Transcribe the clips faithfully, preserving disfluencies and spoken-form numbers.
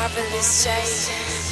Marvelous J.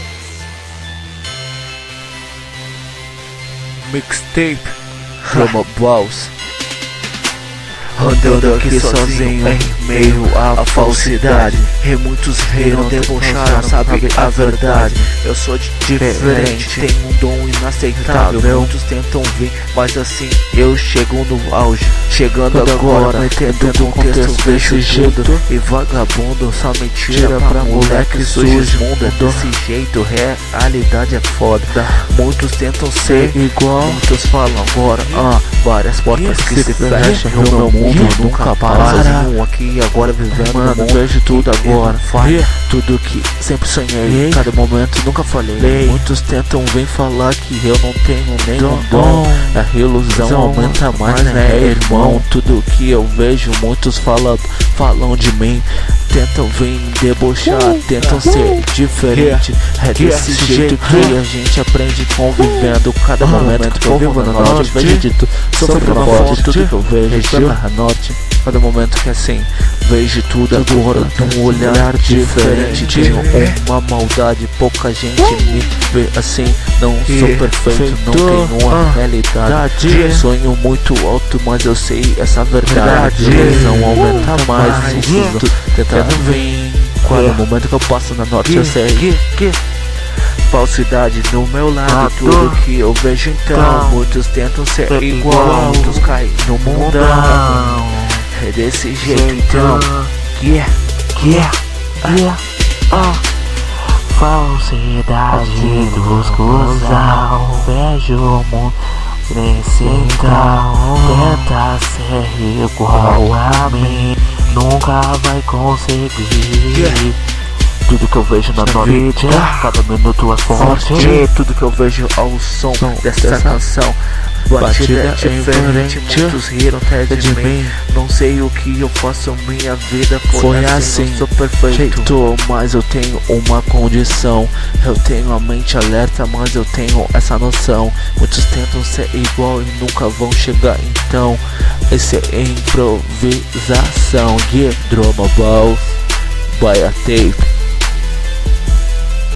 Mixtape Drama Balls. Andando aqui sozinho em meio à falsidade, e muitos riram, debocharam, sabe a verdade. Eu sou diferente, tenho um dom inaceitável. Muitos tentam vir, mas assim eu chego no auge. Chegando agora, metendo no contexto desse jeito, e vagabundo, só mentira pra moleque sujo. Mundo é desse jeito, realidade é foda. Muitos tentam ser igual, muitos falam agora, ah, várias portas que se fecham no meu mundo. Nunca para, sozinho aqui agora vivendo. Mano, no mundo. Vejo tudo agora, yeah. Tudo que sempre sonhei, yeah. Cada momento nunca falei, yeah. Muitos tentam vir falar que eu não tenho nenhum dom. A ilusão Zão. Aumenta mais, né, né irmão? Tudo que eu vejo, muitos falam, falam de mim. Tentam vir debochar, uh, tentam uh, ser diferente, yeah. É desse yeah. jeito que uh, a gente aprende convivendo. Cada uh, momento que eu vivo na norte, vejo de tudo, sofro na forte, tudo que eu vejo está na norte. Cada momento que assim, vejo tudo agora num olhar diferente. Tenho uma maldade, pouca gente me vê assim. Não sou perfeito, não tenho uma realidade. Sonho muito alto, mas eu sei essa verdade. A ilusão aumenta mais, tudo tentando vir. Cada momento que eu passo na norte eu sei falsidade no meu lado, tudo que eu vejo então. Muitos tentam ser igual, muitos caem no mundão. É desse jeito então, yeah, yeah, yeah, oh. Falsidade dos cuzão, vejo o mundo nesse então. Tenta ser igual a mim, nunca vai conseguir, yeah. Tudo que eu vejo na noite, cada minuto é forte. Tudo que eu vejo ao som dessa canção, batida é diferente, muitos riram até de mim. Não sei o que eu faço, minha vida foi, foi assim, assim. Não sou perfeito, mas eu tenho uma condição. Eu tenho a mente alerta, mas eu tenho essa noção. Muitos tentam ser igual e nunca vão chegar, então esse é improvisação. Yeah, Drama Balls, by a tape.